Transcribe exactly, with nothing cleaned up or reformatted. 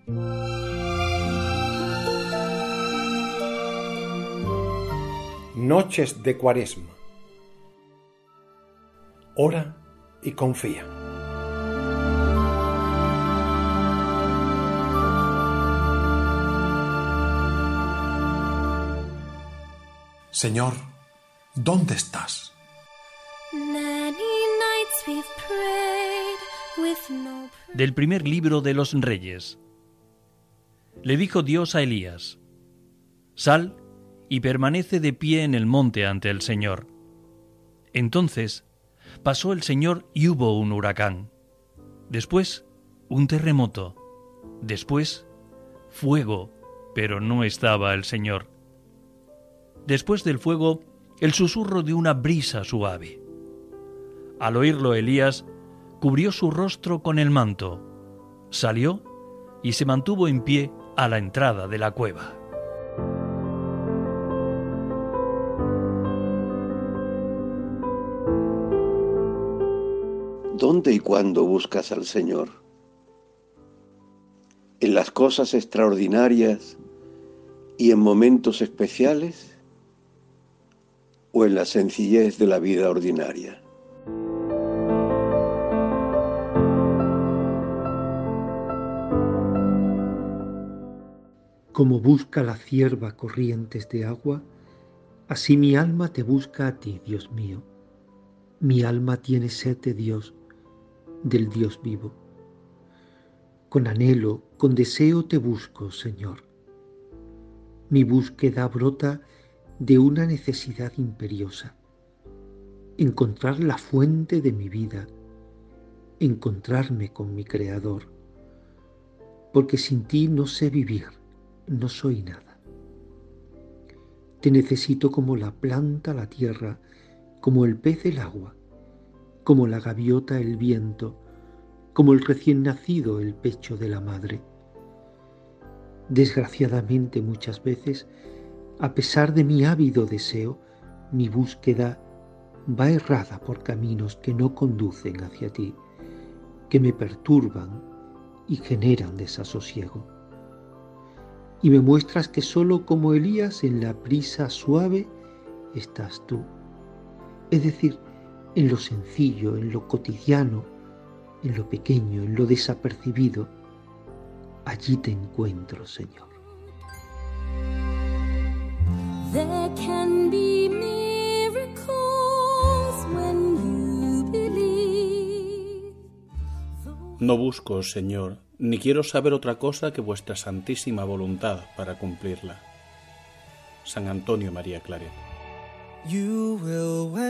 Noches de Cuaresma. Ora y confía. Señor, ¿dónde estás? Del primer libro de los Reyes. Le dijo Dios a Elías: Sal y permanece de pie en el monte ante el Señor. Entonces pasó el Señor y hubo un huracán. Después un terremoto. Después fuego, pero no estaba el Señor. Después del fuego, el susurro de una brisa suave. Al oírlo, Elías cubrió su rostro con el manto, salió y se mantuvo en pie a la entrada de la cueva. ¿Dónde y cuándo buscas al Señor? ¿En las cosas extraordinarias y en momentos especiales? ¿O en la sencillez de la vida ordinaria? Como busca la cierva corrientes de agua, así mi alma te busca a ti, Dios mío. Mi alma tiene sed de Dios, del Dios vivo. Con anhelo, con deseo te busco, Señor. Mi búsqueda brota de una necesidad imperiosa: encontrar la fuente de mi vida, encontrarme con mi Creador, porque sin ti no sé vivir, no soy nada. Te necesito como la planta la tierra, como el pez el agua, como la gaviota el viento, como el recién nacido el pecho de la madre. Desgraciadamente muchas veces, a pesar de mi ávido deseo, mi búsqueda va errada por caminos que no conducen hacia ti, que me perturban y generan desasosiego. Y me muestras que solo como Elías en la brisa suave estás tú, es decir, en lo sencillo, en lo cotidiano, en lo pequeño, en lo desapercibido. Allí te encuentro, Señor. There can be miracles when you believe. No busco, Señor, ni quiero saber otra cosa que vuestra santísima voluntad para cumplirla. San Antonio María Claret. You will